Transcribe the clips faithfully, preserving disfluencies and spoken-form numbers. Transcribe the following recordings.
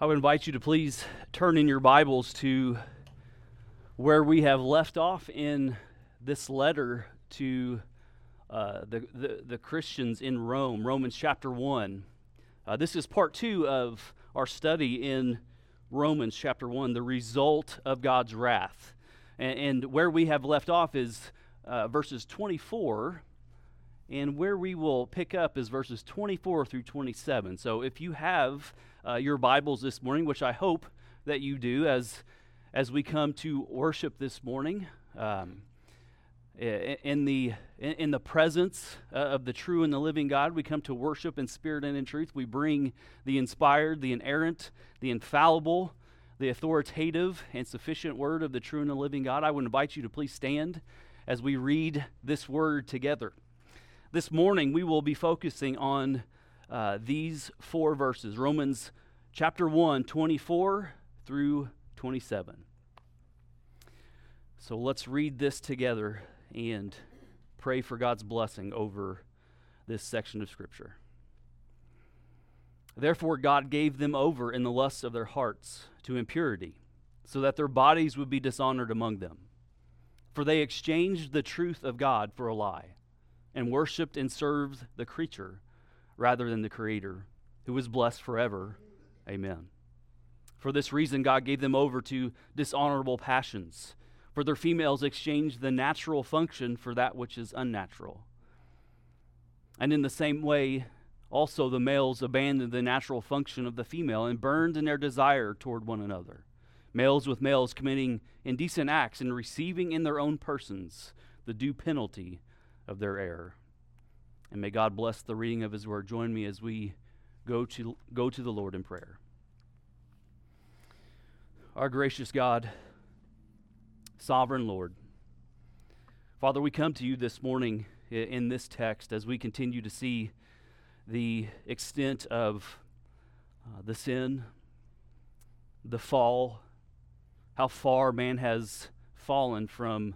I would invite you to please turn in your Bibles to where we have left off in this letter to uh, the, the, the Christians in Rome, Romans chapter one. Uh, this is part two of our study in Romans chapter one, the result of God's wrath. And, and where we have left off is uh, verses twenty-four, and where we will pick up is verses twenty-four through twenty-seven. So if you have uh, your Bibles this morning, which I hope that you do as as we come to worship this morning, um, in the in the presence uh, of the true and the living God, we come to worship in spirit and in truth. We bring the inspired, the inerrant, the infallible, the authoritative and sufficient word of the true and the living God. I would invite you to please stand as we read this word together. This morning, we will be focusing on uh, these four verses, Romans chapter one, twenty-four through twenty-seven. So let's read this together and pray for God's blessing over this section of Scripture. Therefore, God gave them over in the lusts of their hearts to impurity, so that their bodies would be dishonored among them. For they exchanged the truth of God for a lie, and worshipped and served the creature rather than the Creator, who is blessed forever. Amen. For this reason, God gave them over to dishonorable passions, for their females exchanged the natural function for that which is unnatural. And in the same way, also the males abandoned the natural function of the female and burned in their desire toward one another, males with males committing indecent acts and receiving in their own persons the due penalty of their error. And may God bless the reading of His word. Join me as we go to go to the Lord in prayer. Our gracious God, sovereign Lord, Father, we come to you this morning in this text as we continue to see the extent of uh, the sin, the fall, how far man has fallen from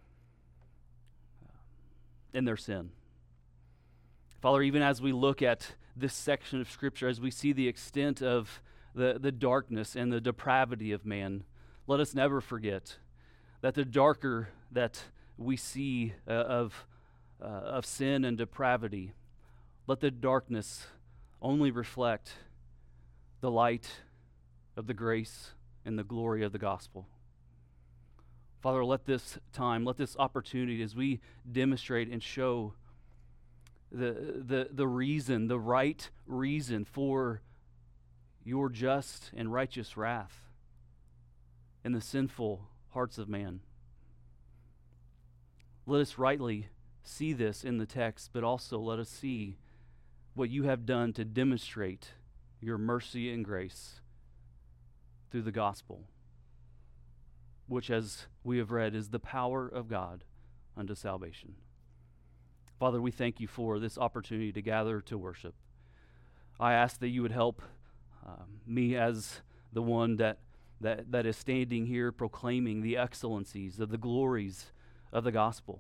in their sin. Father, even as we look at this section of Scripture, as we see the extent of the, the darkness and the depravity of man, let us never forget that the darker that we see uh, of, uh, of sin and depravity, let the darkness only reflect the light of the grace and the glory of the gospel. Father, let this time, let this opportunity as we demonstrate and show the, the, the reason, the right reason for your just and righteous wrath in the sinful hearts of man. Let us rightly see this in the text, but also let us see what you have done to demonstrate your mercy and grace through the gospel, which, as we have read, is the power of God unto salvation. Father, we thank you for this opportunity to gather to worship. I ask that you would help um, me as the one that, that, that is standing here proclaiming the excellencies of the glories of the gospel.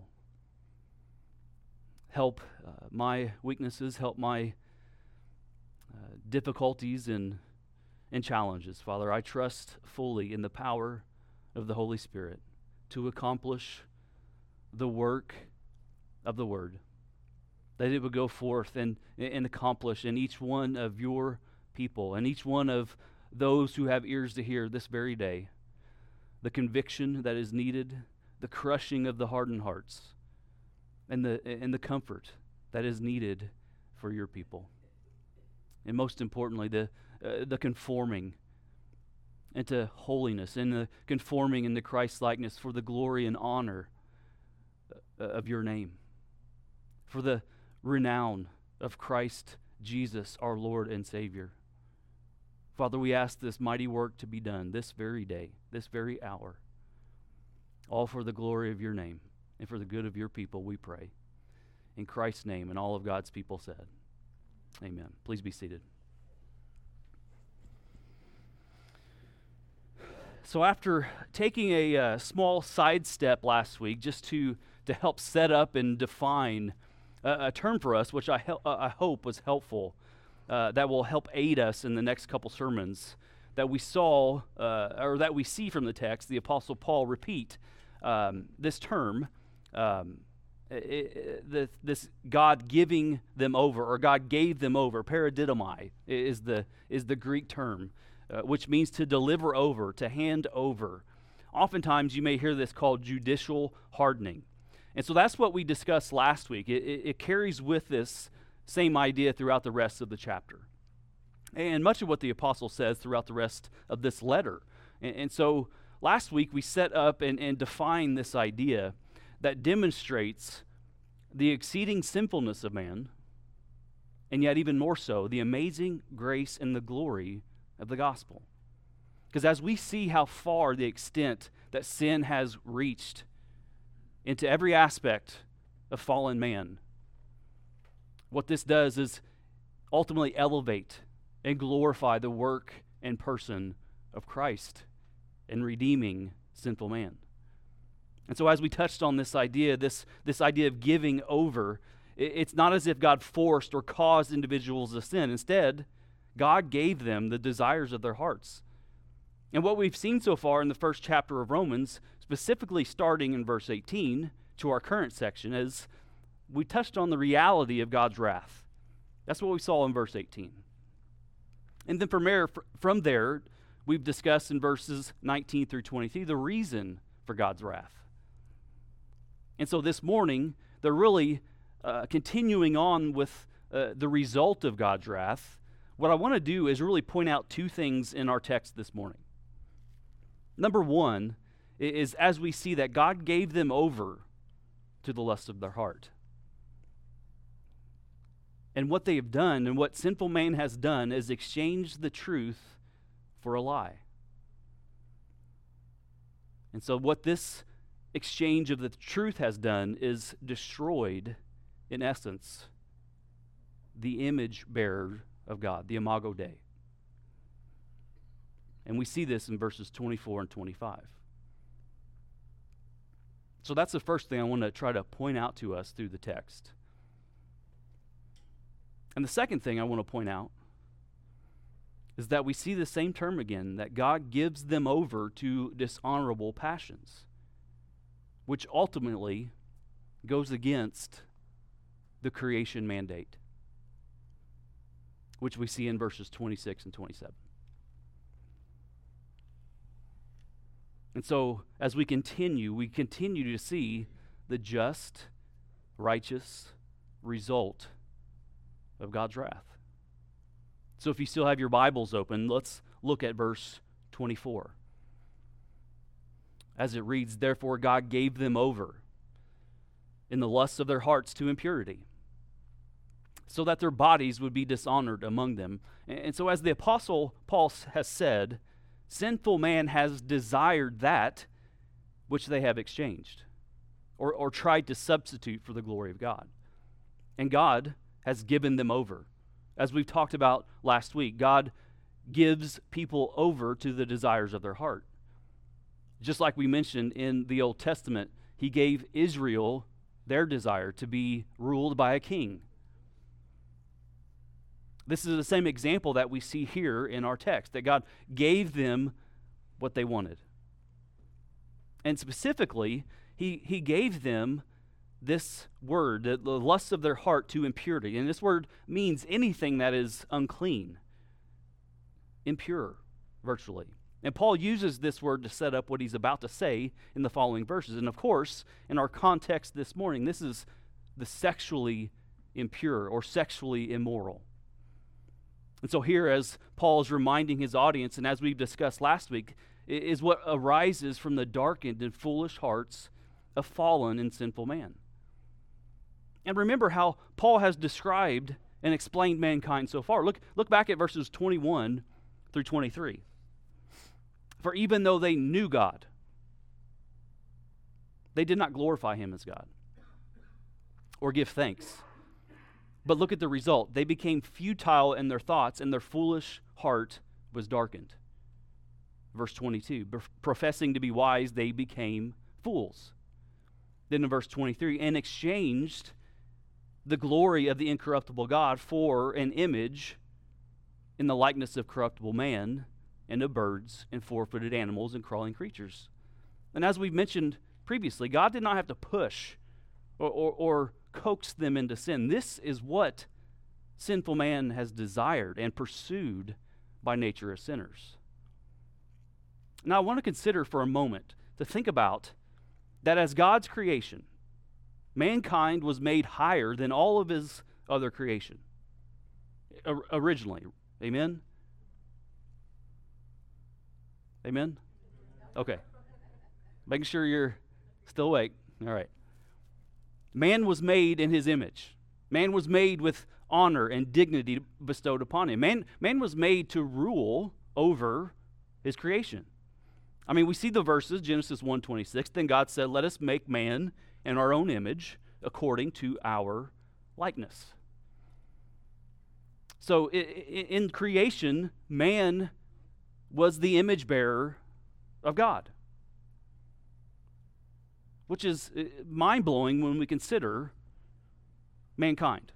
Help uh, my weaknesses, help my uh, difficulties and, and challenges. Father, I trust fully in the power of the Holy Spirit to accomplish the work of the Word, that it would go forth and, and accomplish in each one of your people and each one of those who have ears to hear this very day the conviction that is needed, the crushing of the hardened hearts, and the, and the comfort that is needed for your people. And most importantly, the, uh, the conforming into holiness and the conforming into Christ's likeness for the glory and honor uh, of your name, for the renown of Christ Jesus, our Lord and Savior. Father, we ask this mighty work to be done this very day, this very hour, all for the glory of your name and for the good of your people, we pray. In Christ's name, and all of God's people said, amen. Please be seated. So after taking a uh, small sidestep last week just to, to help set up and define a, a term for us, which I, hel- uh, I hope was helpful, uh, that will help aid us in the next couple sermons, that we saw, uh, or that we see from the text, the Apostle Paul repeat um, this term, um, it, it, the, this God giving them over, or God gave them over. Paradidomai is the is the Greek term, uh, which means to deliver over, to hand over. Oftentimes, you may hear this called judicial hardening. And so that's what we discussed last week. It, it, it carries with this same idea throughout the rest of the chapter. And much of what the apostle says throughout the rest of this letter. And, and so last week we set up and, and defined this idea that demonstrates the exceeding sinfulness of man, and yet even more so, the amazing grace and the glory of the gospel. Because as we see how far the extent that sin has reached into every aspect of fallen man, what this does is ultimately elevate and glorify the work and person of Christ in redeeming sinful man. And so as we touched on this idea, this, this idea of giving over, it, it's not as if God forced or caused individuals to sin. Instead, God gave them the desires of their hearts. And what we've seen so far in the first chapter of Romans, specifically starting in verse eighteen to our current section, is we touched on the reality of God's wrath. That's what we saw in verse eighteen. And then from there, from there, we've discussed in verses nineteen through twenty-three the reason for God's wrath. And so this morning, they're really uh, continuing on with uh, the result of God's wrath. What I want to do is really point out two things in our text this morning. Number one is as we see that God gave them over to the lust of their heart. And what they have done and what sinful man has done is exchanged the truth for a lie. And so what this exchange of the truth has done is destroyed, in essence, the image bearer of God, the Imago Dei. And we see this in verses twenty-four and twenty-five. So that's the first thing I want to try to point out to us through the text. And the second thing I want to point out is that we see the same term again, that God gives them over to dishonorable passions, which ultimately goes against the creation mandate, which we see in verses twenty-six and twenty-seven. And so, as we continue, we continue to see the just, righteous result of God's wrath. So if you still have your Bibles open, let's look at verse twenty-four. As it reads, "Therefore God gave them over in the lusts of their hearts to impurity, so that their bodies would be dishonored among them." And so as the Apostle Paul has said, sinful man has desired that which they have exchanged or, or tried to substitute for the glory of God. And God has given them over. As we've talked about last week, God gives people over to the desires of their heart. Just like we mentioned in the Old Testament, he gave Israel their desire to be ruled by a king. This is the same example that we see here in our text, that God gave them what they wanted. And specifically, he, he gave them this word, the, the lusts of their heart to impurity. And this word means anything that is unclean, impure, virtually. And Paul uses this word to set up what he's about to say in the following verses. And of course, in our context this morning, this is the sexually impure or sexually immoral. And so here, as Paul is reminding his audience, and as we've discussed last week, is what arises from the darkened and foolish hearts of fallen and sinful man. And remember how Paul has described and explained mankind so far. Look, look back at verses twenty-one through twenty-three. "For even though they knew God, they did not glorify him as God or give thanks. But look at the result. They became futile in their thoughts, and their foolish heart was darkened." Verse twenty-two, "Professing to be wise, they became fools." Then in verse twenty-three, "And exchanged the glory of the incorruptible God for an image in the likeness of corruptible man, and of birds and four-footed animals and crawling creatures. And as we've mentioned previously, God did not have to push or, or, or coax them into sin. This is what sinful man has desired and pursued by nature as sinners. Now I want to consider for a moment to think about that as God's creation, mankind was made higher than all of his other creation o- originally. Amen? Amen? Okay. Making sure you're still awake. All right. Man was made in his image. Man was made with honor and dignity bestowed upon him. Man, man was made to rule over his creation. I mean, we see the verses, Genesis one twenty-six, then God said, let us make man in our own image according to our likeness. So i- i- in creation, man was the image bearer of God, which is uh, mind-blowing when we consider mankind.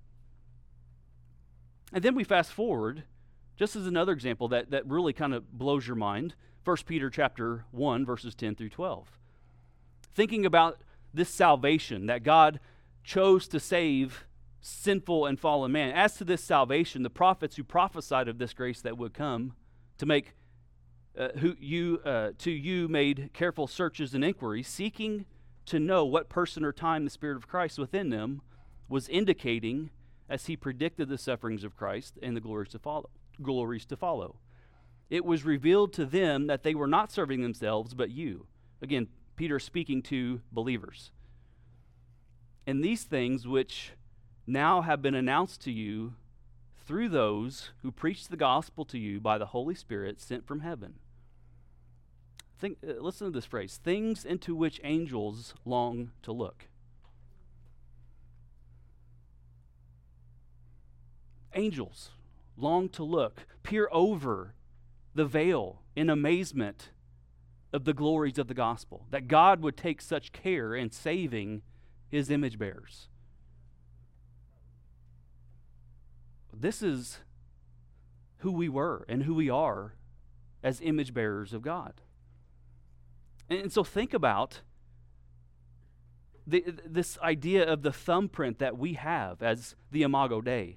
And then we fast forward, just as another example that, that really kind of blows your mind, First Peter chapter one, verses ten through twelve. Thinking about this salvation that God chose to save sinful and fallen man. As to this salvation, the prophets who prophesied of this grace that would come to make uh, who you uh, to you made careful searches and inquiries, seeking to know what person or time the Spirit of Christ within them was indicating as he predicted the sufferings of Christ and the glories to follow. Glories to follow. It was revealed to them that they were not serving themselves, but you. Again, Peter speaking to believers. And these things which now have been announced to you through those who preach the gospel to you by the Holy Spirit sent from heaven. Think, uh, listen to this phrase, things into which angels long to look. Angels long to look, peer over the veil in amazement of the glories of the gospel, that God would take such care in saving his image bearers. This is who we were and who we are as image bearers of God. And, and so think about the, this idea of the thumbprint that we have as the Imago Dei.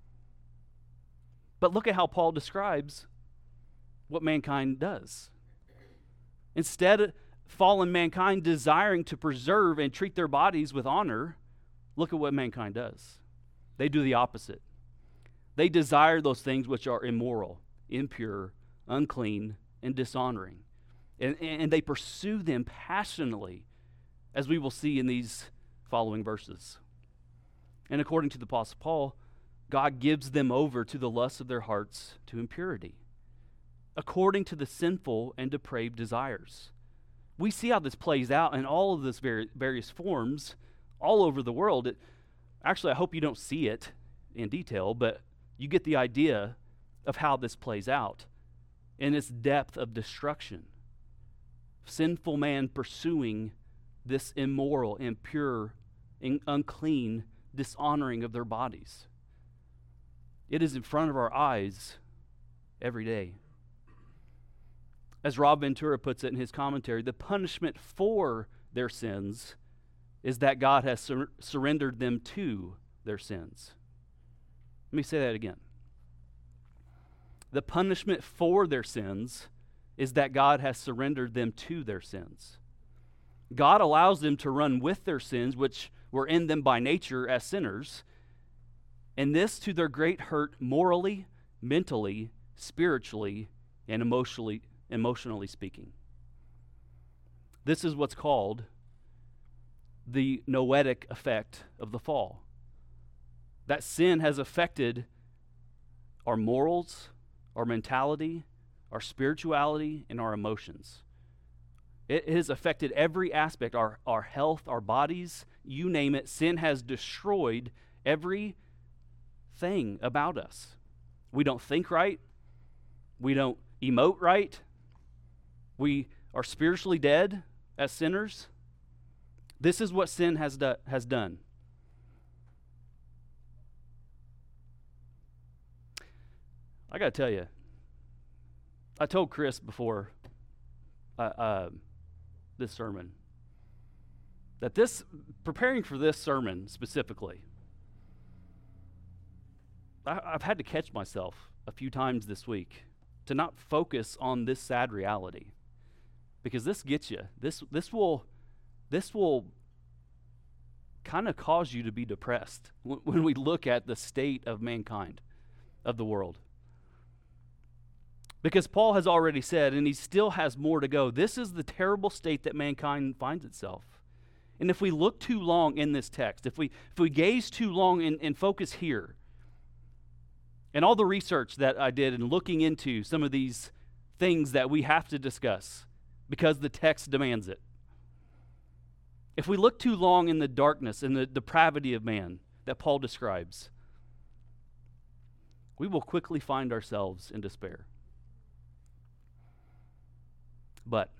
But look at how Paul describes what mankind does. Instead, fallen mankind desiring to preserve and treat their bodies with honor, look at what mankind does. They do the opposite. They desire those things which are immoral, impure, unclean, and dishonoring. And, and they pursue them passionately, as we will see in these following verses. And according to the Apostle Paul, God gives them over to the lusts of their hearts to impurity, according to the sinful and depraved desires. We see how this plays out in all of this vari- various forms all over the world. It, actually, I hope you don't see it in detail, but you get the idea of how this plays out in its depth of destruction. Sinful man pursuing this immoral, impure, in- unclean, dishonoring of their bodies. It is in front of our eyes every day. As Rob Ventura puts it in his commentary, the punishment for their sins is that God has sur- surrendered them to their sins. Let me say that again. The punishment for their sins is that God has surrendered them to their sins. God allows them to run with their sins, which were in them by nature as sinners, and this to their great hurt morally, mentally, spiritually, and emotionally, emotionally speaking. This is what's called the noetic effect of the fall. That sin has affected our morals, our mentality, our spirituality, and our emotions. It has affected every aspect, our, our health, our bodies, you name it. Sin has destroyed every thing about us. We don't think right. We don't emote right. We are spiritually dead as sinners. This is what sin has, do, has done. I got to tell you, I told Chris before uh, uh, this sermon that this, preparing for this sermon specifically, I, I've had to catch myself a few times this week to not focus on this sad reality, because this gets you. This this will this will kind of cause you to be depressed when, when we look at the state of mankind, of the world. Because Paul has already said, and he still has more to go, this is the terrible state that mankind finds itself. And if we look too long in this text, if we if we gaze too long and, and focus here, and all the research that I did in looking into some of these things that we have to discuss because the text demands it, if we look too long in the darkness and the depravity of man that Paul describes, we will quickly find ourselves in despair. But,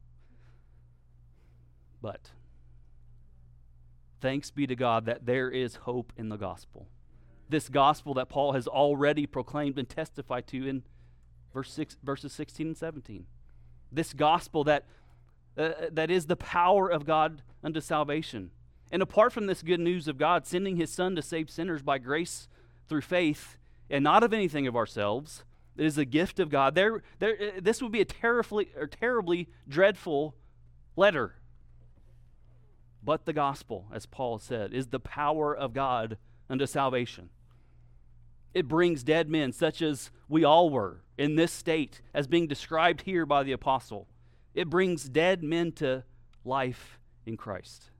but, thanks be to God that there is hope in the gospel. This gospel that Paul has already proclaimed and testified to in verse six, verses sixteen and seventeen. This gospel that uh, that is the power of God unto salvation. And apart from this good news of God sending his Son to save sinners by grace through faith, and not of anything of ourselves, it is a gift of God. There, there, uh, this would be a terribly, or terribly dreadful letter. But the gospel, as Paul said, is the power of God unto salvation. It brings dead men, such as we all were in this state, as being described here by the apostle. It brings dead men to life in Christ.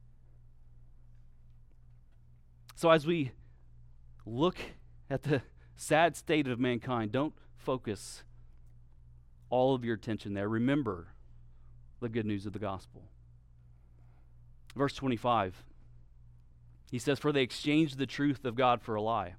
So as we look at the sad state of mankind, don't focus all of your attention there. Remember the good news of the gospel. Verse twenty-five, he says, "For they exchanged the truth of God for a lie,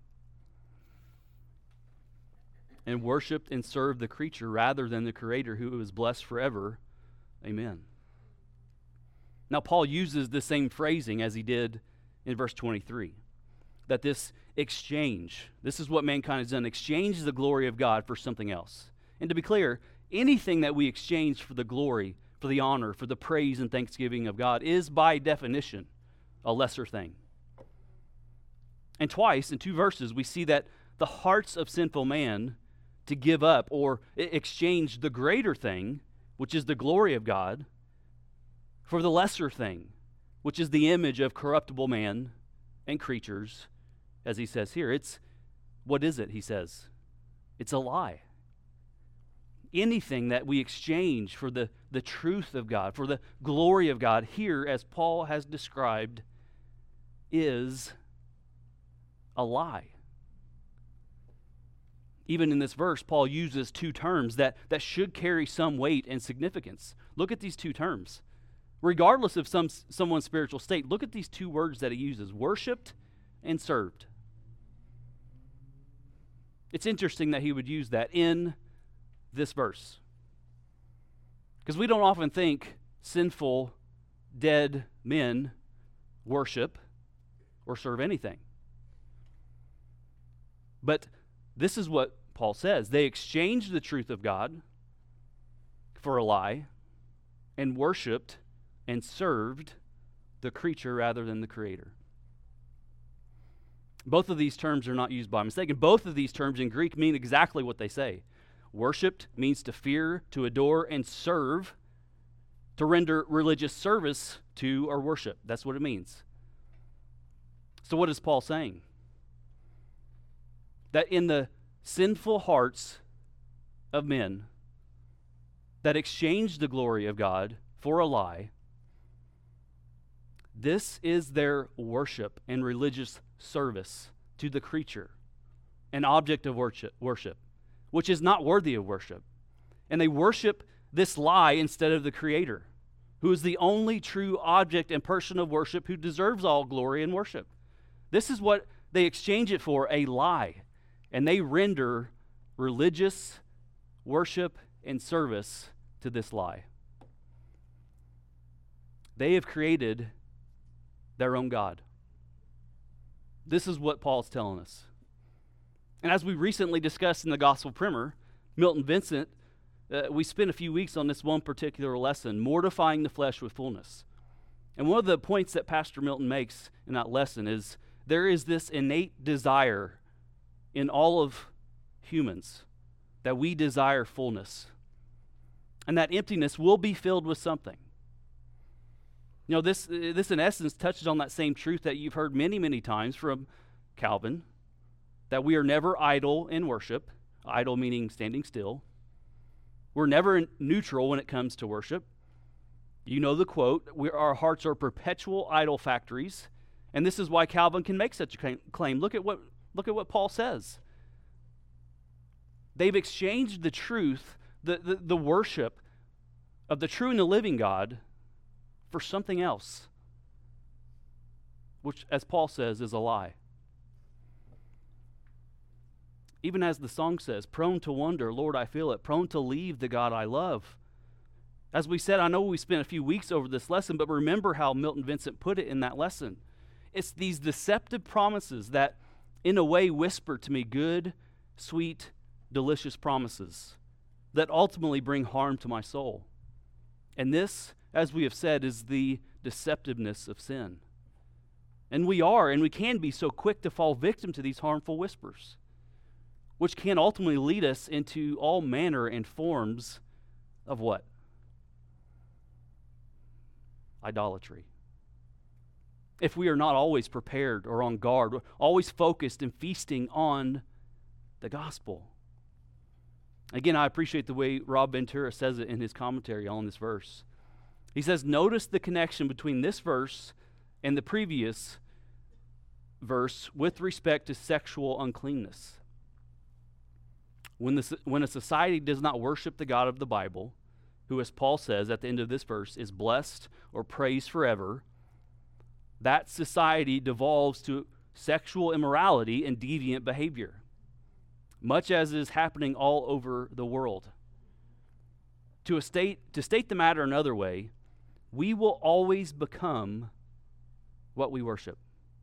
and worshipped and served the creature rather than the Creator, who is blessed forever. Amen." Now, Paul uses the same phrasing as he did in verse twenty-three, that this exchange, this is what mankind has done, exchange the glory of God for something else. And to be clear, anything that we exchange for the glory, for the honor, for the praise and thanksgiving of God is by definition a lesser thing. And twice in two verses we see that the hearts of sinful man to give up or exchange the greater thing, which is the glory of God, for the lesser thing, which is the image of corruptible man and creatures, as he says here. It's, what is it, he says? It's a lie. Anything that we exchange for the, the truth of God, for the glory of God, here, as Paul has described, is a lie. Even in this verse, Paul uses two terms that, that should carry some weight and significance. Look at these two terms. Regardless of some someone's spiritual state, look at these two words that he uses: worshipped and served. It's interesting that he would use that in this verse, because we don't often think sinful, dead men worship or serve anything. But this is what Paul says. They exchanged the truth of God for a lie and worshiped and served the creature rather than the Creator. Both of these terms are not used by mistake, and both of these terms in Greek mean exactly what they say. Worshipped means to fear, to adore, and serve, to render religious service to or worship. That's what it means. So what is Paul saying? That in the sinful hearts of men that exchange the glory of God for a lie, this is their worship and religious service to the creature, an object of worship, worship, which is not worthy of worship. And they worship this lie instead of the Creator, who is the only true object and person of worship who deserves all glory and worship. This is what they exchange it for, a lie. And they render religious worship and service to this lie. They have created their own God. This is what Paul's telling us. And as we recently discussed in the Gospel Primer, Milton Vincent uh, we spent a few weeks on this one particular lesson, mortifying the flesh with fullness. And one of the points that Pastor Milton makes in that lesson is there is this innate desire in all of humans that we desire fullness. And that emptiness will be filled with something. You know, this, this in essence touches on that same truth that you've heard many, many times from Calvin, that we are never idle in worship, idle meaning standing still. We're never neutral when it comes to worship. You know the quote, we, our hearts are perpetual idol factories, and this is why Calvin can make such a claim. Look at what, look at what Paul says. They've exchanged the truth, the, the, the worship of the true and the living God for something else, which, as Paul says, is a lie. Even as the song says, prone to wonder, Lord, I feel it, prone to leave the God I love. As we said, I know we spent a few weeks over this lesson, but remember how Milton Vincent put it in that lesson. It's these deceptive promises that, in a way, whisper to me good, sweet, delicious promises that ultimately bring harm to my soul. And this, as we have said, is the deceptiveness of sin. And we are, and we can be so quick to fall victim to these harmful whispers, which can ultimately lead us into all manner and forms of what? Idolatry. If we are not always prepared or on guard, always focused and feasting on the gospel. Again, I appreciate the way Rob Ventura says it in his commentary on this verse. He says, notice the connection between this verse and the previous verse with respect to sexual uncleanness. When, the, when a society does not worship the God of the Bible, who, as Paul says at the end of this verse, is blessed or praised forever, that society devolves to sexual immorality and deviant behavior, much as is happening all over the world. To, a state, to state the matter another way, we will always become what we worship.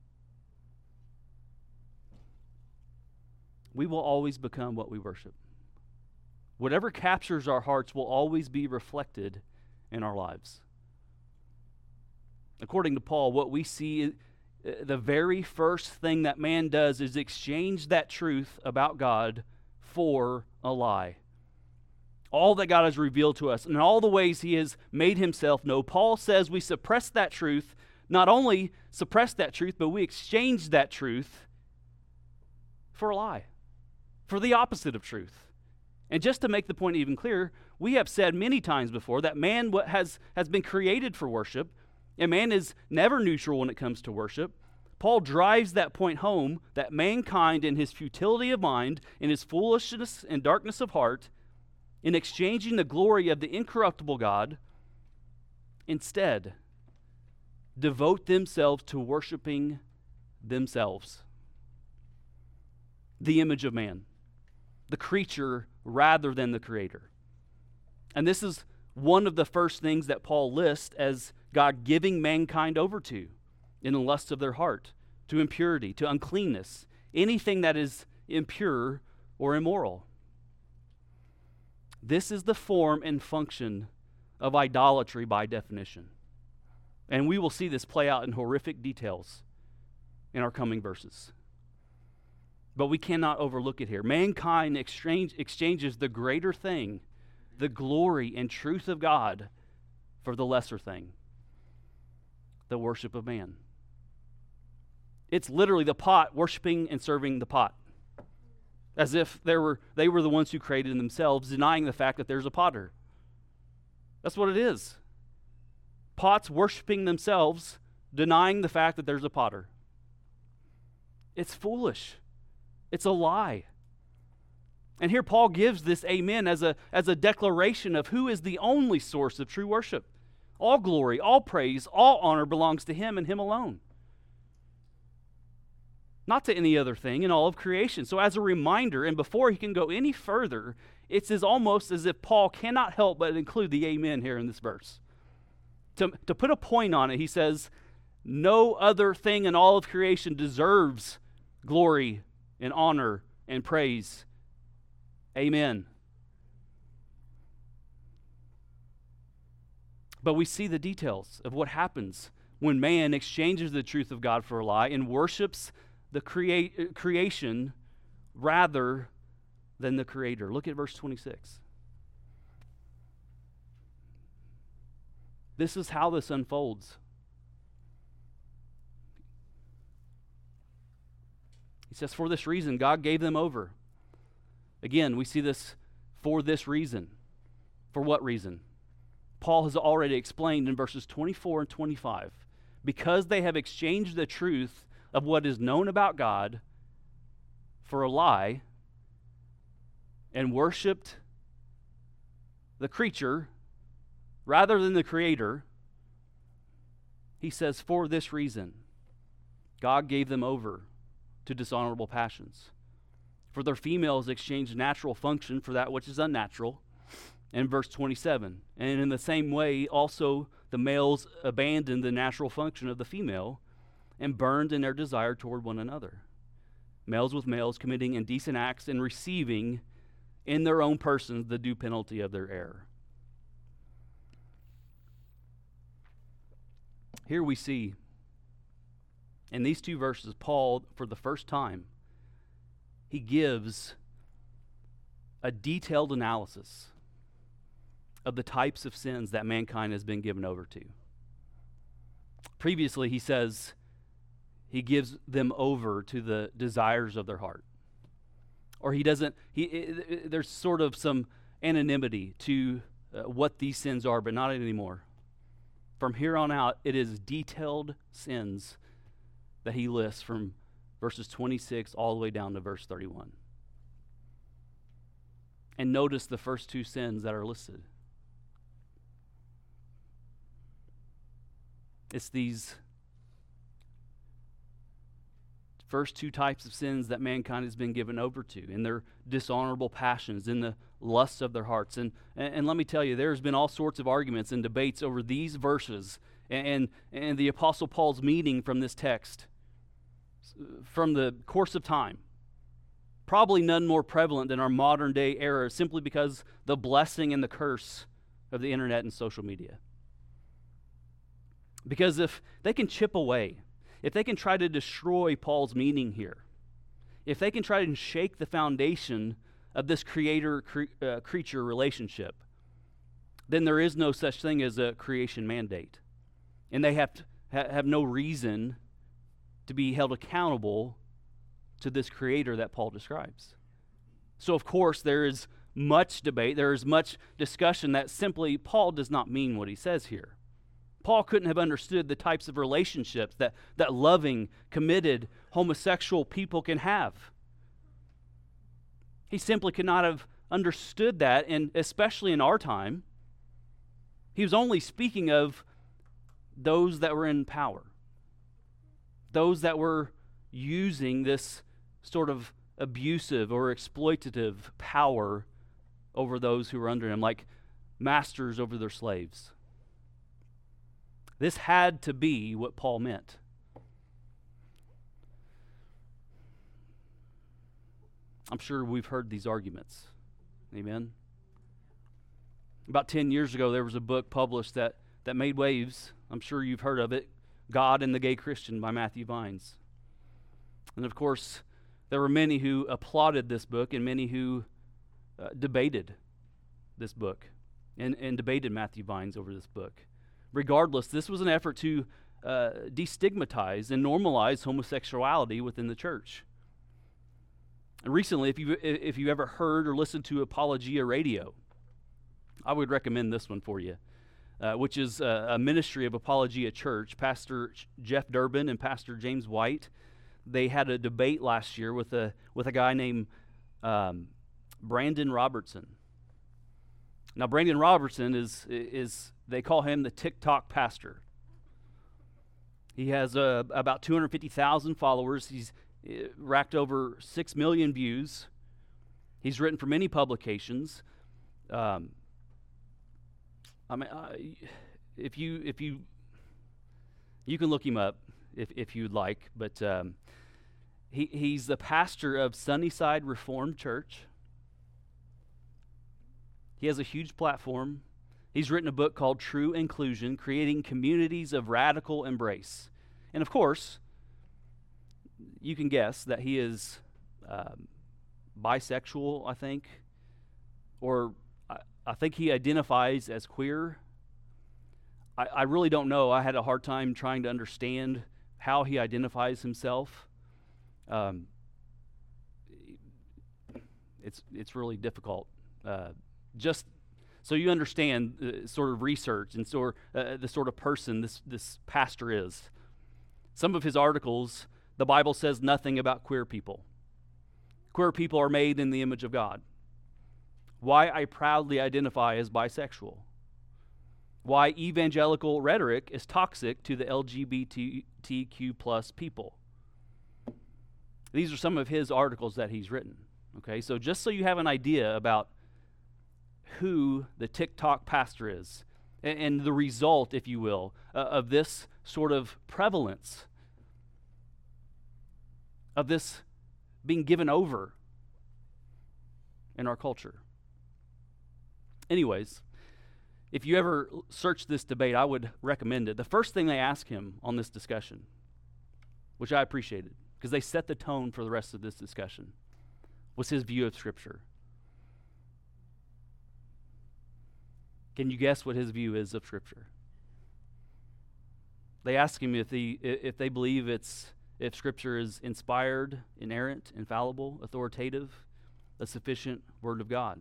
We will always become what we worship. Whatever captures our hearts will always be reflected in our lives. According to Paul, what we see, the very first thing that man does is exchange that truth about God for a lie. All that God has revealed to us, and all the ways he has made himself known, Paul says we suppress that truth, not only suppress that truth, but we exchange that truth for a lie, for the opposite of truth. And just to make the point even clearer, we have said many times before that man has, has been created for worship, and man is never neutral when it comes to worship. Paul drives that point home, that mankind in his futility of mind, in his foolishness and darkness of heart, in exchanging the glory of the incorruptible God, instead devote themselves to worshiping themselves, the image of man, the creature rather than the creator. And this is one of the first things that Paul lists as God giving mankind over to in the lust of their heart, to impurity, to uncleanness, anything that is impure or immoral. This is the form and function of idolatry by definition. And we will see this play out in horrific details in our coming verses. But we cannot overlook it here. Mankind exchange, exchanges the greater thing, the glory and truth of God, for the lesser thing, the worship of man. It's literally the pot worshiping and serving the pot, as if they were, they were the ones who created themselves, denying the fact that there's a potter. That's what it is. Pots worshiping themselves, denying the fact that there's a potter. It's foolish. It's a lie. And here Paul gives this amen as a, as a declaration of who is the only source of true worship. All glory, all praise, all honor belongs to him and him alone, not to any other thing in all of creation. So as a reminder, and before he can go any further, it's as almost as if Paul cannot help but include the amen here in this verse. To, to put a point on it, he says, no other thing in all of creation deserves glory and honor and praise. Amen. But we see the details of what happens when man exchanges the truth of God for a lie and worships the crea- creation rather than the Creator. Look at verse twenty-six. This is how this unfolds. He says, for this reason, God gave them over. Again, we see this for this reason. For what reason? Paul has already explained in verses twenty-four and twenty-five. Because they have exchanged the truth of what is known about God for a lie and worshiped the creature rather than the Creator, he says, for this reason, God gave them over to dishonorable passions. For their females exchanged natural function for that which is unnatural. In verse twenty-seven, and in the same way also the males abandoned the natural function of the female and burned in their desire toward one another. Males with males committing indecent acts and receiving in their own persons the due penalty of their error. Here we see in these two verses, Paul, for the first time, he gives a detailed analysis of the types of sins that mankind has been given over to. Previously, he says he gives them over to the desires of their heart. Or he doesn't, he, it, it, there's sort of some anonymity to uh, what these sins are, but not anymore. From here on out, it is detailed sins that he lists from verses twenty-six all the way down to verse thirty-one. And notice the first two sins that are listed. It's these first two types of sins that mankind has been given over to, in their dishonorable passions, in the lusts of their hearts. And, and, and let me tell you, there's been all sorts of arguments and debates over these verses and, and the Apostle Paul's meaning from this text from the course of time. Probably none more prevalent than our modern day era, simply because the blessing and the curse of the internet and social media. Because if they can chip away, if they can try to destroy Paul's meaning here, if they can try to shake the foundation of this creator-creature relationship, then there is no such thing as a creation mandate. And they have to, ha- have no reason to be held accountable to this creator that Paul describes. So, of course, there is much debate, there is much discussion that simply Paul does not mean what he says here. Paul couldn't have understood the types of relationships that, that loving, committed, homosexual people can have. He simply could not have understood that, and especially in our time, he was only speaking of those that were in power, those that were using this sort of abusive or exploitative power over those who were under him, like masters over their slaves. This had to be what Paul meant. I'm sure we've heard these arguments. Amen? About ten years ago, there was a book published that, that made waves. I'm sure you've heard of it, God and the Gay Christian by Matthew Vines. And of course, there were many who applauded this book and many who uh, debated this book and, and debated Matthew Vines over this book. Regardless, this was an effort to uh, destigmatize and normalize homosexuality within the church. And recently, if you if you ever heard or listened to Apologia Radio, I would recommend this one for you, uh, which is a, a ministry of Apologia Church. Pastor Jeff Durbin and Pastor James White, they had a debate last year with a with a guy named um, Brandon Robertson. Now, Brandon Robertson is is they call him the TikTok pastor. He has uh, about two hundred fifty thousand followers. He's uh, racked over six million views. He's written for many publications. Um, I mean, uh, if you if you you can look him up if if you'd like, but um, he he's the pastor of Sunnyside Reformed Church. He has a huge platform. He's written a book called True Inclusion, Creating Communities of Radical Embrace. And of course, you can guess that he is um, bisexual, I think, or I, I think he identifies as queer. I, I really don't know. I had a hard time trying to understand how he identifies himself. Um, it's it's really difficult. Uh, just so you understand uh, sort of research and sort uh, the sort of person this this pastor is. Some of his articles, the Bible says nothing about queer people. Queer people are made in the image of God. Why I proudly identify as bisexual. Why evangelical rhetoric is toxic to the L G B T Q plus people. These are some of his articles that he's written. Okay, so just so you have an idea about who the TikTok pastor is and, and the result, if you will, uh, of this sort of prevalence, of this being given over in our culture. Anyways, if you ever search this debate, I would recommend it. The first thing they ask him on this discussion, which I appreciated, because they set the tone for the rest of this discussion, was his view of Scripture. Can you guess what his view is of Scripture? They ask him if he if they believe it's if Scripture is inspired, inerrant, infallible, authoritative, a sufficient Word of God.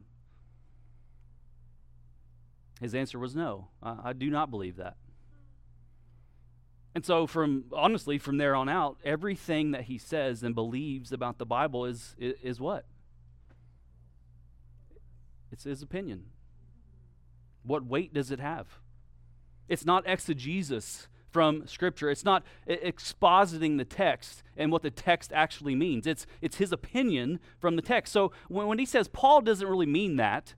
His answer was no. I, I do not believe that. And so from, honestly, from there on out, everything that he says and believes about the Bible is, is, is what? It's his opinion. What weight does it have? It's not exegesis from Scripture. It's not expositing the text and what the text actually means. It's, it's his opinion from the text. So when, when he says Paul doesn't really mean that,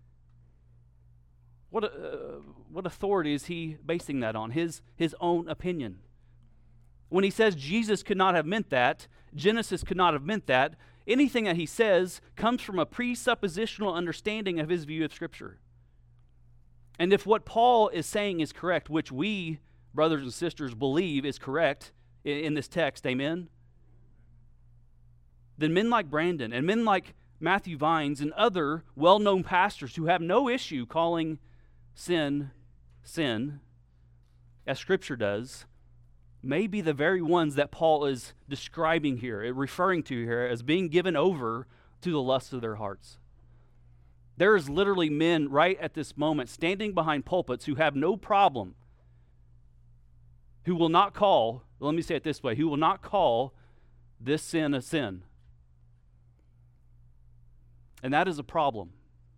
What uh, what authority is he basing that on? His his own opinion. When he says Jesus could not have meant that, Genesis could not have meant that, anything that he says comes from a presuppositional understanding of his view of Scripture. And if what Paul is saying is correct, which we, brothers and sisters, believe is correct in, in this text, amen? Then men like Brandon and men like Matthew Vines and other well-known pastors who have no issue calling sin, sin, as Scripture does, may be the very ones that Paul is describing here, referring to here as being given over to the lusts of their hearts. There is literally men right at this moment standing behind pulpits who have no problem, who will not call, let me say it this way, who will not call this sin a sin. And that is a problem.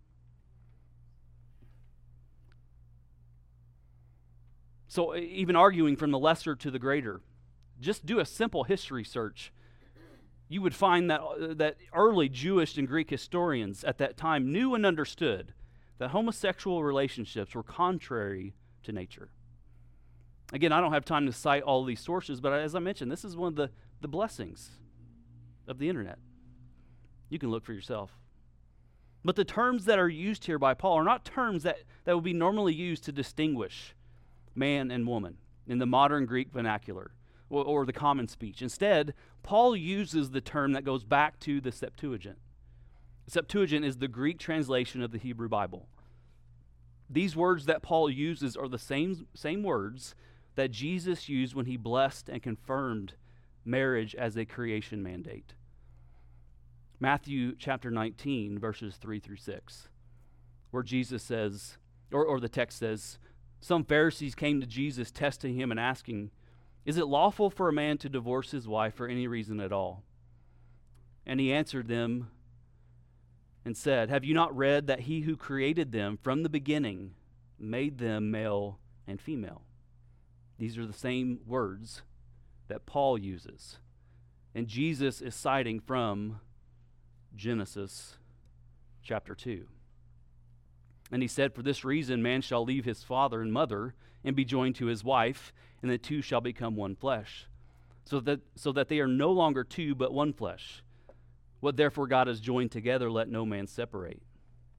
So even arguing from the lesser to the greater, just do a simple history search. You would find that, uh, that early Jewish and Greek historians at that time knew and understood that homosexual relationships were contrary to nature. Again, I don't have time to cite all these sources, but as I mentioned, this is one of the, the blessings of the internet. You can look for yourself. But the terms that are used here by Paul are not terms that, that would be normally used to distinguish man and woman in the modern Greek vernacular or, or the common speech. Instead, Paul uses the term that goes back to the Septuagint. The Septuagint is the Greek translation of the Hebrew Bible. These words that Paul uses are the same, same words that Jesus used when he blessed and confirmed marriage as a creation mandate. Matthew chapter nineteen, verses three through six, where Jesus says, or, or the text says, some Pharisees came to Jesus testing him and asking, is it lawful for a man to divorce his wife for any reason at all? And he answered them and said, have you not read that he who created them from the beginning made them male and female? These are the same words that Paul uses. And Jesus is citing from Genesis chapter two. And he said, for this reason, man shall leave his father and mother and be joined to his wife, and the two shall become one flesh. So that, so that they are no longer two, but one flesh. What therefore God has joined together, let no man separate.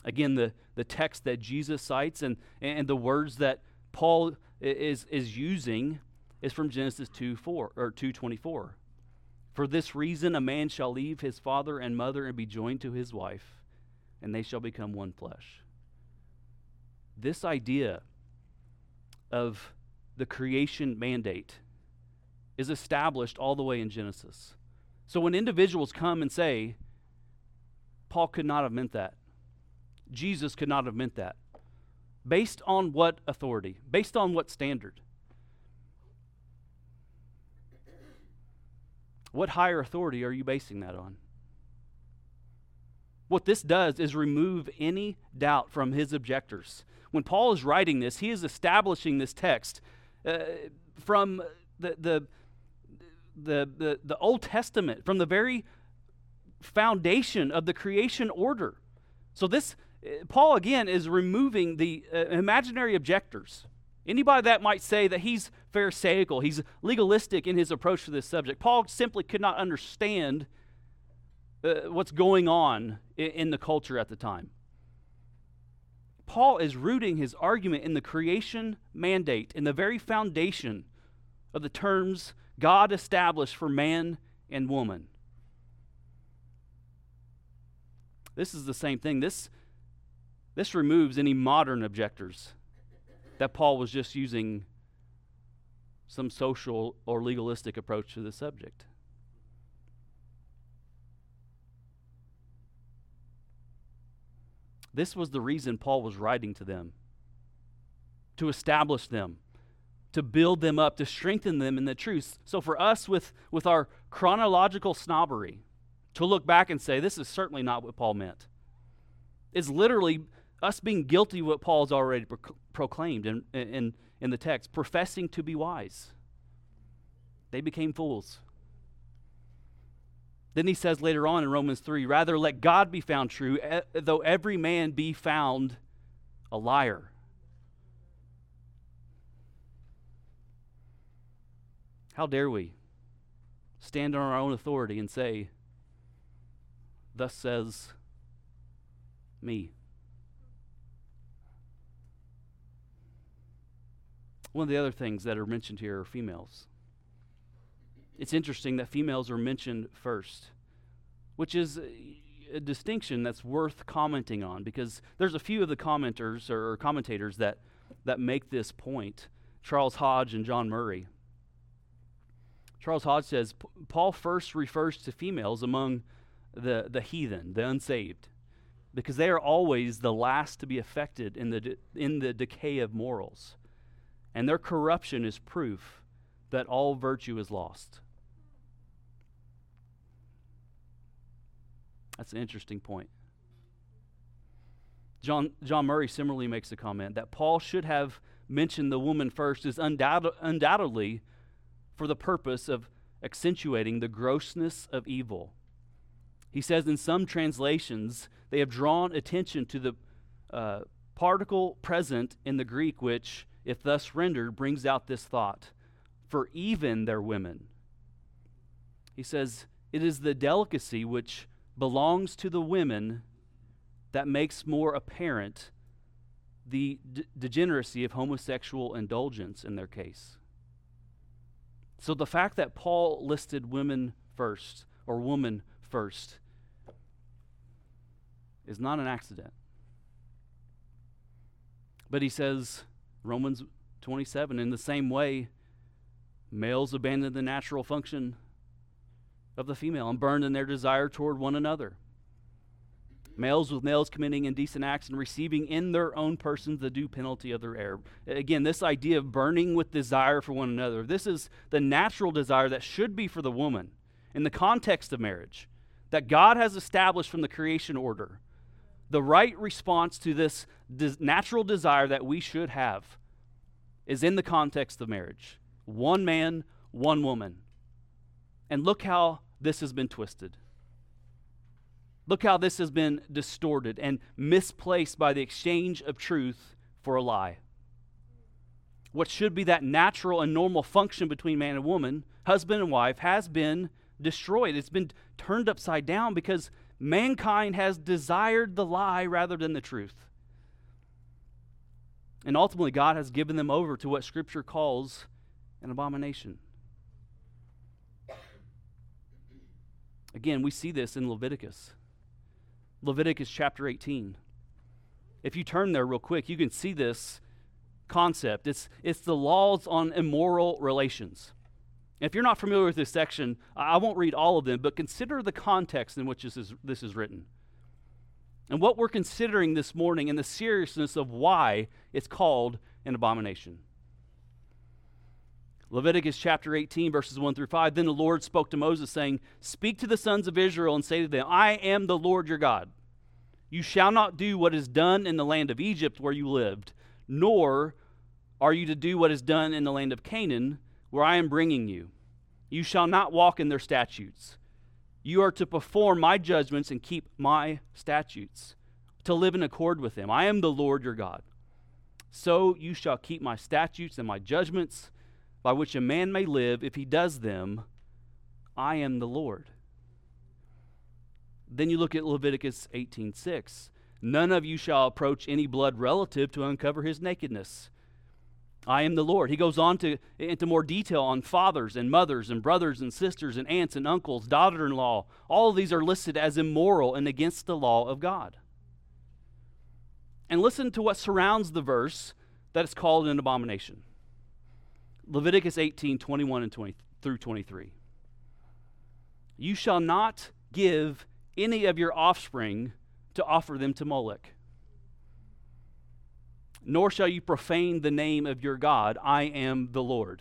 Again, the, the text that Jesus cites and, and the words that Paul is, is using is from Genesis two four or two twenty-four. For this reason a man shall leave his father and mother and be joined to his wife, and they shall become one flesh. This idea of the creation mandate is established all the way in Genesis. So when individuals come and say, Paul could not have meant that, Jesus could not have meant that, based on what authority? Based on what standard? What higher authority are you basing that on? What this does is remove any doubt from his objectors. When Paul is writing this, he is establishing this text uh, from the, the, the, the, the Old Testament, from the very foundation of the creation order. So this, Paul again is removing the uh, imaginary objectors. Anybody that might say that he's pharisaical, he's legalistic in his approach to this subject. Paul simply could not understand uh, what's going on in, in the culture at the time. Paul is rooting his argument in the creation mandate, in the very foundation of the terms God established for man and woman. This is the same thing. This, this removes any modern objectors that Paul was just using some social or legalistic approach to the subject. This was the reason Paul was writing to them, to establish them, to build them up, to strengthen them in the truth. So for us with, with our chronological snobbery, to look back and say, this is certainly not what Paul meant, is literally us being guilty of what Paul's already pro- proclaimed in, in, in the text, professing to be wise. They became fools. Then he says later on in Romans three, rather let God be found true, e- though every man be found a liar. How dare we stand on our own authority and say, thus says me. One of the other things that are mentioned here are females. It's interesting that females are mentioned first, which is a distinction that's worth commenting on, because there's a few of the commenters or commentators that, that make this point. Charles Hodge and John Murray. Charles Hodge says, Paul first refers to females among the, the heathen, the unsaved, because they are always the last to be affected in the de- in the decay of morals. And their corruption is proof that all virtue is lost. That's an interesting point. John, John Murray similarly makes a comment that Paul should have mentioned the woman first is undoubt- undoubtedly for the purpose of accentuating the grossness of evil. He says in some translations, they have drawn attention to the uh, particle present in the Greek, which, if thus rendered, brings out this thought, for even their women. He says, it is the delicacy which belongs to the women that makes more apparent the d- degeneracy of homosexual indulgence in their case. So the fact that Paul listed women first, or woman first, is not an accident. But he says, Romans twenty-seven, in the same way, males abandon the natural function of the female and burn in their desire toward one another. Males with males committing indecent acts and receiving in their own persons the due penalty of their error. Again, this idea of burning with desire for one another, this is the natural desire that should be for the woman in the context of marriage, that God has established from the creation order. The right response to this des- natural desire that we should have is in the context of marriage. One man, one woman. And look how this has been twisted. Look how this has been distorted and misplaced by the exchange of truth for a lie. What should be that natural and normal function between man and woman, husband and wife, has been destroyed. It's been turned upside down because Mankind has desired the lie rather than the truth. And ultimately, God has given them over to what Scripture calls an abomination. Again, we see this in Leviticus. Leviticus chapter eighteen. If you turn there real quick, you can see this concept. It's, it's the laws on immoral relations. If you're not familiar with this section, I won't read all of them, but consider the context in which this is, this is written. And what we're considering this morning and the seriousness of why it's called an abomination. Leviticus chapter eighteen, verses one through five. Then the Lord spoke to Moses, saying, Speak to the sons of Israel and say to them, I am the Lord your God. You shall not do what is done in the land of Egypt where you lived, nor are you to do what is done in the land of Canaan where I am bringing you. You shall not walk in their statutes. You are to perform my judgments and keep my statutes, to live in accord with them. I am the Lord your God. So you shall keep my statutes and my judgments, by which a man may live if he does them. I am the Lord. Then you look at Leviticus eighteen six. None of you shall approach any blood relative to uncover his nakedness. I am the Lord. He goes on to into more detail on fathers and mothers and brothers and sisters and aunts and uncles, daughter-in-law. All of these are listed as immoral and against the law of God. And listen to what surrounds the verse that is called an abomination. Leviticus eighteen, twenty-one and twenty through twenty-three. You shall not give any of your offspring to offer them to Molech, nor shall you profane the name of your God. I am the Lord.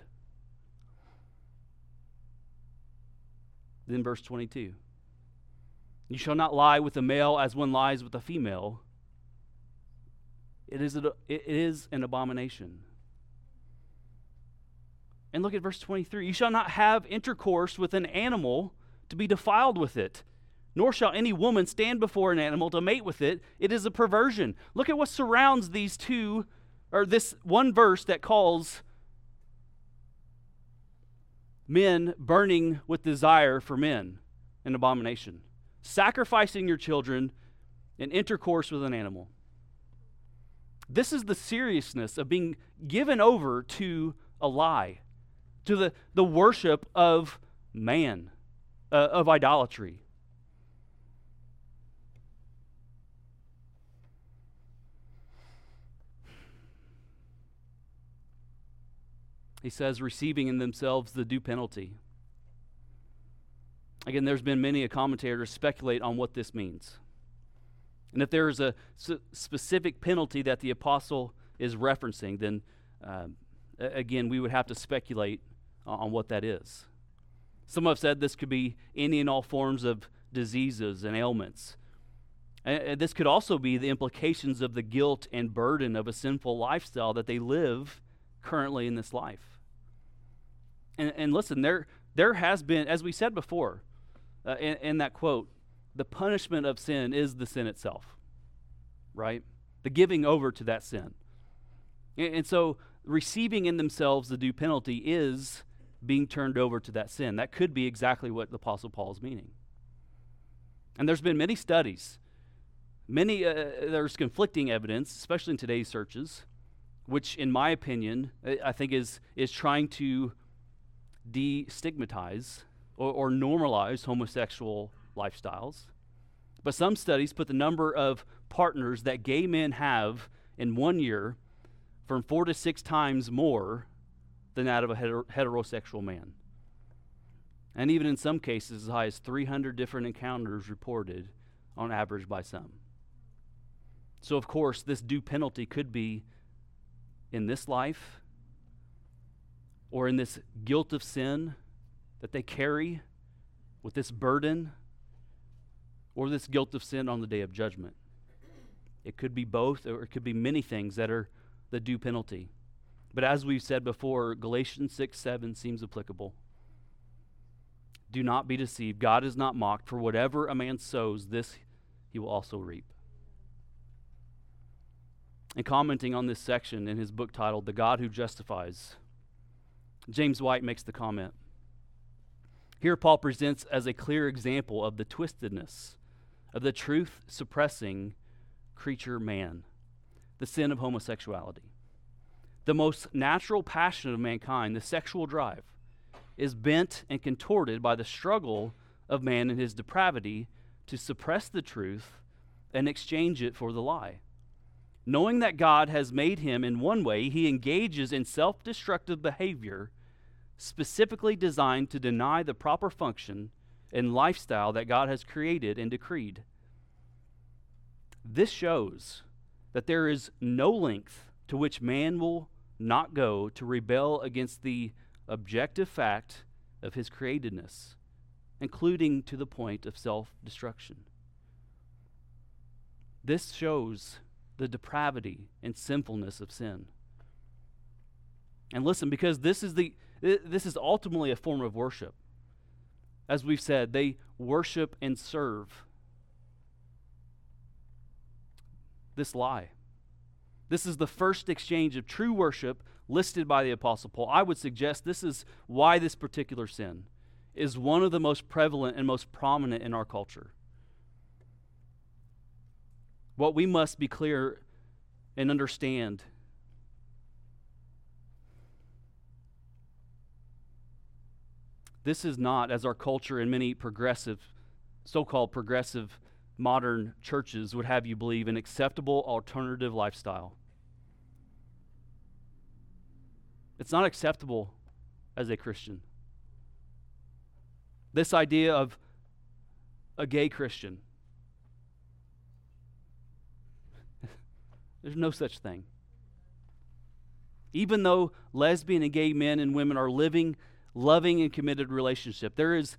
Then verse twenty-two. You shall not lie with a male as one lies with a female. It is, a, it is an abomination. And look at verse twenty-three. You shall not have intercourse with an animal to be defiled with it, nor shall any woman stand before an animal to mate with it. It is a perversion. Look at what surrounds these two, or this one verse that calls men burning with desire for men an abomination. Sacrificing your children and intercourse with an animal. This is the seriousness of being given over to a lie, to the, the worship of man, uh, of idolatry. He says, receiving in themselves the due penalty. Again, there's been many a commentator speculate on what this means. And if there is a s- specific penalty that the apostle is referencing, then uh, again, we would have to speculate on what that is. Some have said this could be any and all forms of diseases and ailments. And this could also be the implications of the guilt and burden of a sinful lifestyle that they live currently in this life. And, and listen, there, there has been, as we said before, uh, in, in that quote, the punishment of sin is the sin itself, right? The giving over to that sin. And, and so receiving in themselves the due penalty is being turned over to that sin. That could be exactly what the Apostle Paul is meaning. And there's been many studies, many, uh, there's conflicting evidence, especially in today's searches, which in my opinion, I think is, is trying to destigmatize or, or normalize homosexual lifestyles. But some studies put the number of partners that gay men have in one year from four to six times more than that of a heter- heterosexual man. And even in some cases, as high as three hundred different encounters reported on average by some. So, of course, this due penalty could be in this life or in this guilt of sin that they carry with this burden, or this guilt of sin on the day of judgment. It could be both, or it could be many things that are the due penalty. But as we've said before, Galatians six seven seems applicable. Do not be deceived. God is not mocked. For whatever a man sows, this he will also reap. And commenting on this section in his book titled The God Who Justifies, James White makes the comment. Here Paul presents as a clear example of the twistedness of the truth-suppressing creature man, the sin of homosexuality. The most natural passion of mankind, the sexual drive, is bent and contorted by the struggle of man in his depravity to suppress the truth and exchange it for the lie. Knowing that God has made him in one way, he engages in self-destructive behavior specifically designed to deny the proper function and lifestyle that God has created and decreed. This shows that there is no length to which man will not go to rebel against the objective fact of his createdness, including to the point of self-destruction. This shows the depravity and sinfulness of sin. And listen, because this is the this is ultimately a form of worship. As we've said, they worship and serve this lie. This is the first exchange of true worship listed by the Apostle Paul. I would suggest this is why this particular sin is one of the most prevalent and most prominent in our culture. What we must be clear and understand this is not, as our culture and many progressive, so-called progressive modern churches would have you believe, an acceptable alternative lifestyle. It's not acceptable as a Christian. This idea of a gay Christian, there's no such thing. Even though lesbian and gay men and women are living, loving, and committed relationship, there is...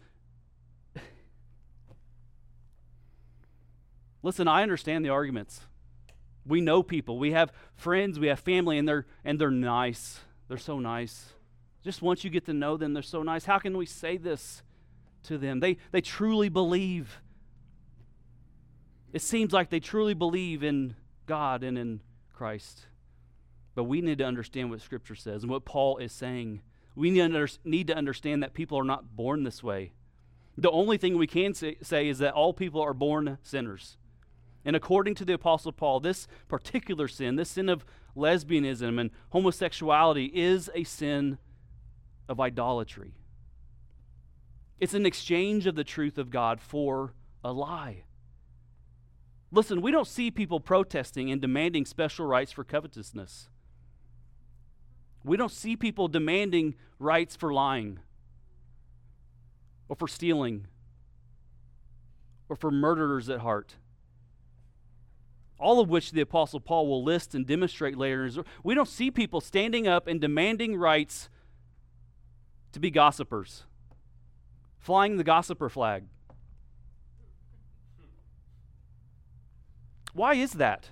Listen, I understand the arguments. We know people. We have friends. We have family, and they're and they're nice. They're so nice. Just once you get to know them, they're so nice. How can we say this to them? They they truly believe. It seems like they truly believe in God and in Christ. But we need to understand what Scripture says and what Paul is saying. We need to, under, need to understand that people are not born this way. The only thing we can say, say is that all people are born sinners. And according to the Apostle Paul, this particular sin, this sin of lesbianism and homosexuality, is a sin of idolatry. It's an exchange of the truth of God for a lie. Listen, we don't see people protesting and demanding special rights for covetousness. We don't see people demanding rights for lying or for stealing or for murderers at heart. All of which the Apostle Paul will list and demonstrate later. We don't see people standing up and demanding rights to be gossipers, flying the gossiper flag. Why is that?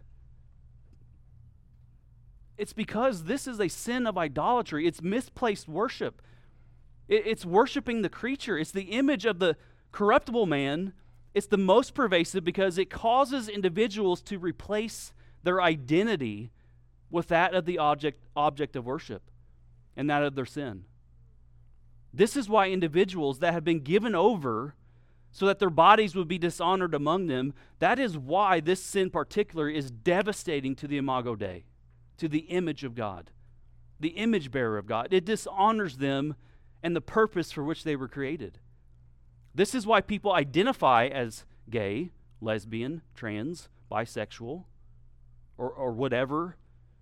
It's because this is a sin of idolatry. It's misplaced worship. It's worshiping the creature. It's the image of the corruptible man. It's the most pervasive because it causes individuals to replace their identity with that of the object, object of worship and that of their sin. This is why individuals that have been given over so that their bodies would be dishonored among them, that is why this sin particular is devastating to the Imago Dei, to the image of God, the image bearer of God. It dishonors them and the purpose for which they were created. This is why people identify as gay, lesbian, trans, bisexual, or, or whatever,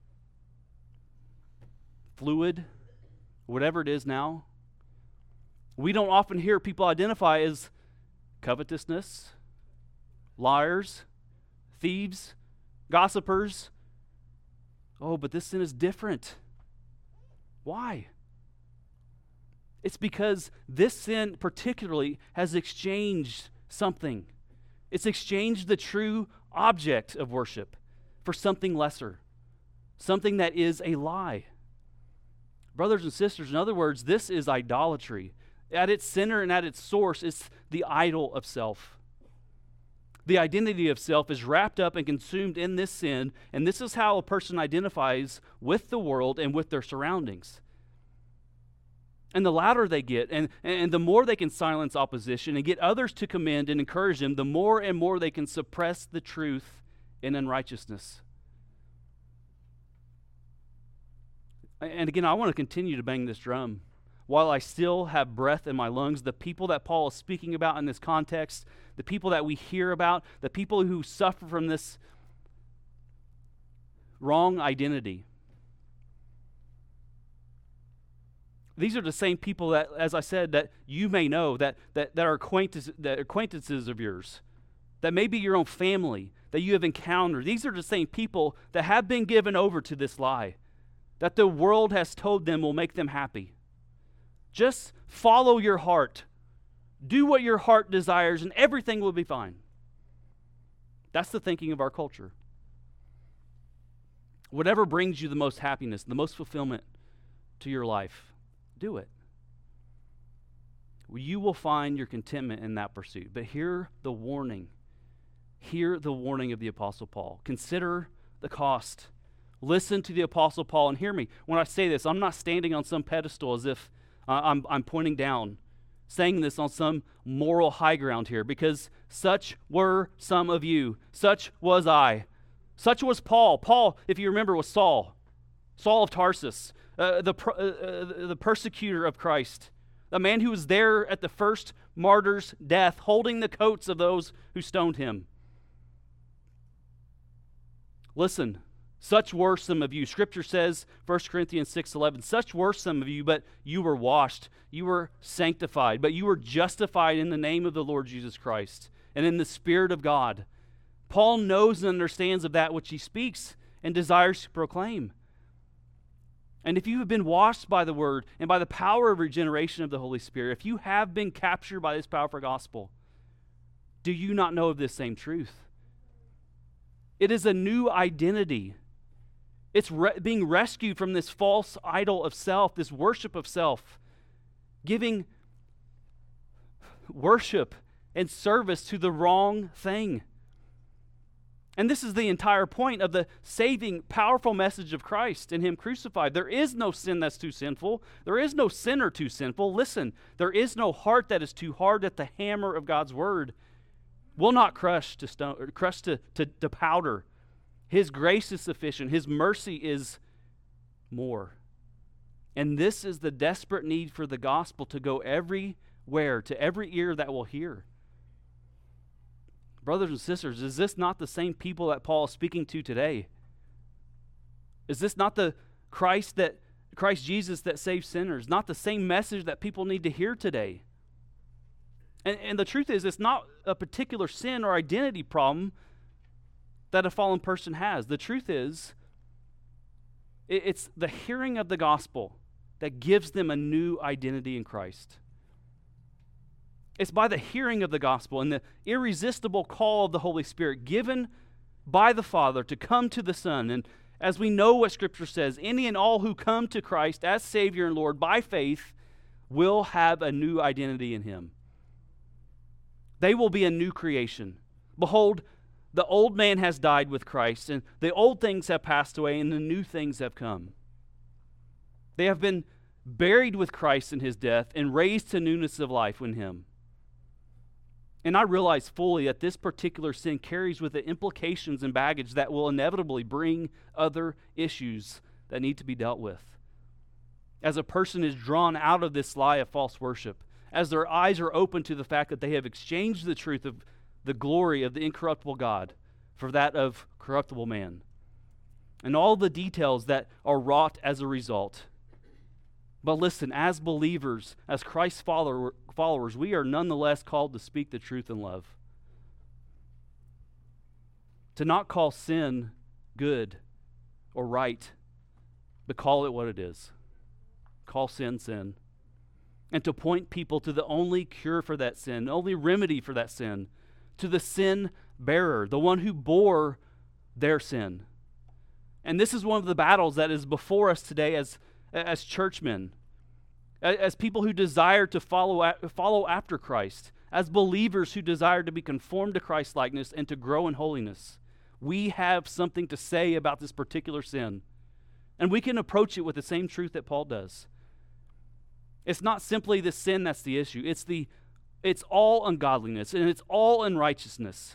fluid, whatever it is now. We don't often hear people identify as covetousness, liars, thieves, gossipers. Oh, but this sin is different. Why? It's because this sin particularly has exchanged something. It's exchanged the true object of worship for something lesser, something that is a lie. Brothers and sisters, in other words, this is idolatry. At its center and at its source, it's the idol of self. The identity of self is wrapped up and consumed in this sin, and this is how a person identifies with the world and with their surroundings. And the louder they get, and, and the more they can silence opposition and get others to commend and encourage them, the more and more they can suppress the truth in unrighteousness. And again, I want to continue to bang this drum. While I still have breath in my lungs, the people that Paul is speaking about in this context, the people that we hear about, the people who suffer from this wrong identity, these are the same people that, as I said, that you may know, that that, that are acquaintances, that are acquaintances of yours, that may be your own family, that you have encountered. These are the same people that have been given over to this lie, that the world has told them will make them happy. Just follow your heart. Do what your heart desires, and everything will be fine. That's the thinking of our culture. Whatever brings you the most happiness, the most fulfillment to your life, do it. You will find your contentment in that pursuit. But hear the warning. Hear the warning of the Apostle Paul. Consider the cost. Listen to the Apostle Paul, and hear me. When I say this, I'm not standing on some pedestal as if uh, I'm, I'm pointing down, saying this on some moral high ground here, because such were some of you. Such was I. Such was Paul. Paul, if you remember, was Saul. Saul of Tarsus. Uh, the, uh, uh, the persecutor of Christ, a man who was there at the first martyr's death, holding the coats of those who stoned him. Listen, such were some of you. Scripture says, First Corinthians six eleven, such were some of you, but you were washed, you were sanctified, but you were justified in the name of the Lord Jesus Christ and in the Spirit of God. Paul knows and understands of that which he speaks and desires to proclaim. And if you have been washed by the word and by the power of regeneration of the Holy Spirit, if you have been captured by this powerful gospel, do you not know of this same truth? It is a new identity. It's re- being rescued from this false idol of self, this worship of self, giving worship and service to the wrong thing. And this is the entire point of the saving, powerful message of Christ and Him crucified. There is no sin that's too sinful. There is no sinner too sinful. Listen, there is no heart that is too hard that the hammer of God's word will not crush to stone, or crush to, to, to powder. His grace is sufficient. His mercy is more. And this is the desperate need for the gospel to go everywhere, to every ear that will hear. Brothers and sisters, is this not the same people that Paul is speaking to today? Is this not the Christ that Christ Jesus that saves sinners? Not the same message that people need to hear today? And, and the truth is, it's not a particular sin or identity problem that a fallen person has. The truth is, it, it's the hearing of the gospel that gives them a new identity in Christ. It's by the hearing of the gospel and the irresistible call of the Holy Spirit given by the Father to come to the Son. And as we know what Scripture says, any and all who come to Christ as Savior and Lord by faith will have a new identity in Him. They will be a new creation. Behold, the old man has died with Christ, and the old things have passed away, and the new things have come. They have been buried with Christ in His death and raised to newness of life in Him. And I realize fully that this particular sin carries with it implications and baggage that will inevitably bring other issues that need to be dealt with. As a person is drawn out of this lie of false worship, as their eyes are open to the fact that they have exchanged the truth of the glory of the incorruptible God for that of corruptible man, and all the details that are wrought as a result. But listen, as believers, as Christ's follower, followers, we are nonetheless called to speak the truth in love. To not call sin good or right, but call it what it is. Call sin, sin. And to point people to the only cure for that sin, the only remedy for that sin, to the sin bearer, the one who bore their sin. And this is one of the battles that is before us today as as churchmen, as people who desire to follow follow after Christ, as believers who desire to be conformed to Christ's likeness and to grow in holiness. We have something to say about this particular sin, and we can approach it with the same truth that Paul does. It's not simply the sin that's the issue. It's the it's all ungodliness and it's all unrighteousness.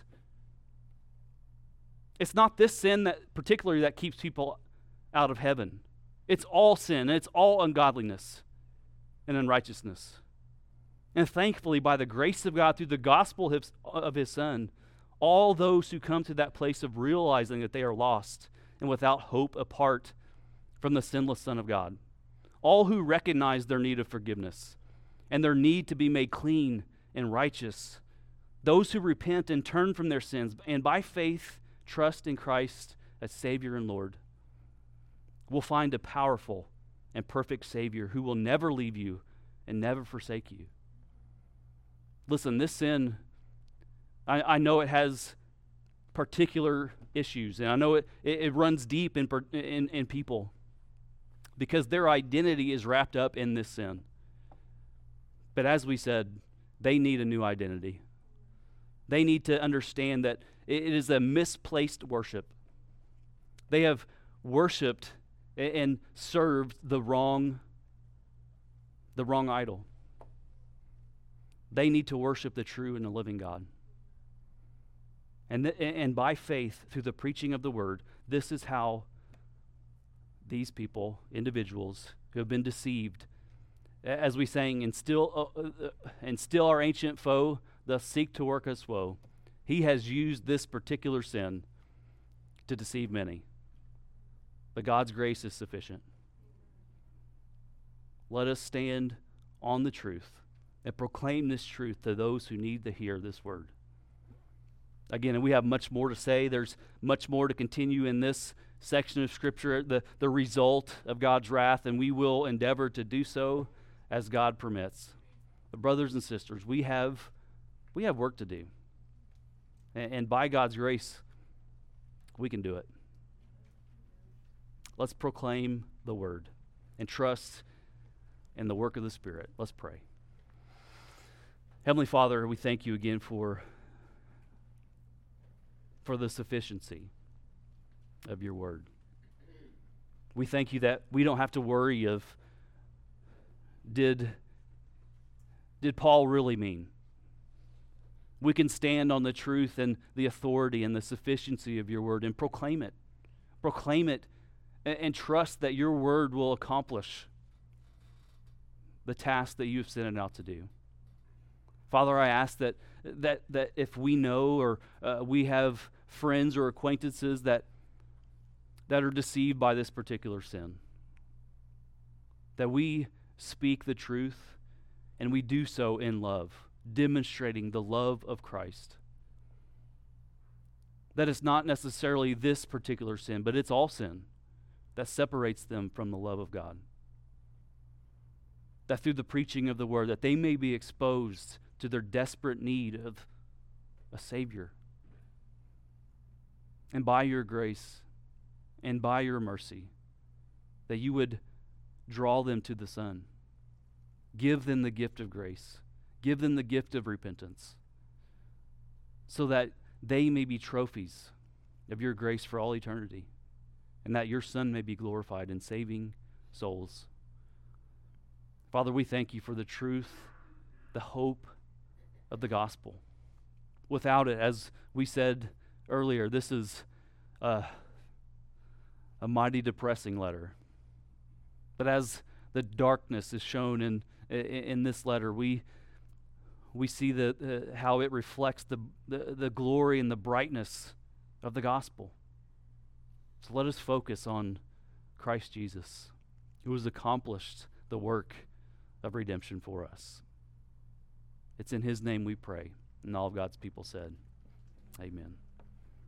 It's not this sin that particularly that keeps people out of heaven. It's all sin, and it's all ungodliness and unrighteousness. And thankfully, by the grace of God, through the gospel of, of his Son, all those who come to that place of realizing that they are lost and without hope apart from the sinless Son of God, all who recognize their need of forgiveness and their need to be made clean and righteous, those who repent and turn from their sins and by faith trust in Christ as Savior and Lord, will find a powerful and perfect Savior who will never leave you and never forsake you. Listen, this sin, I, I know it has particular issues, and I know it, it, it runs deep in, in, in people because their identity is wrapped up in this sin. But as we said, they need a new identity. They need to understand that it is a misplaced worship. They have worshiped and served the wrong, the wrong idol. They need to worship the true and the living God. And, th- and by faith, through the preaching of the word, this is how these people, individuals who have been deceived, as we sang, and still, uh, uh, and still our ancient foe doth seek to work us woe. He has used this particular sin to deceive many. But God's grace is sufficient. Let us stand on the truth and proclaim this truth to those who need to hear this word. Again, and we have much more to say. There's much more to continue in this section of Scripture, the, the result of God's wrath, and we will endeavor to do so as God permits. But brothers and sisters, we have, we have work to do. And, and by God's grace, we can do it. Let's proclaim the word and trust in the work of the Spirit. Let's pray. Heavenly Father, we thank you again for, for the sufficiency of your word. We thank you that we don't have to worry of did, did Paul really mean? We can stand on the truth and the authority and the sufficiency of your word and proclaim it. Proclaim it and, and trust that your word will accomplish the task that you've sent it out to do. Father, I ask that that that if we know or uh, we have friends or acquaintances that that are deceived by this particular sin, that we speak the truth and we do so in love, demonstrating the love of Christ. That it's not necessarily this particular sin, but it's all sin that separates them from the love of God. That through the preaching of the word, that they may be exposed to their desperate need of a Savior. And by your grace and by your mercy, that you would draw them to the Son. Give them the gift of grace. Give them the gift of repentance, so that they may be trophies of your grace for all eternity, and that your Son may be glorified in saving souls. Father, we thank you for the truth, the hope of the gospel. Without it, as we said earlier, this is uh, a mighty depressing letter. But as the darkness is shown in in, in this letter, we we see the uh, how it reflects the, the the glory and the brightness of the gospel. So let us focus on Christ Jesus, who has accomplished the work of redemption for us. It's in his name we pray. And all of God's people said, amen.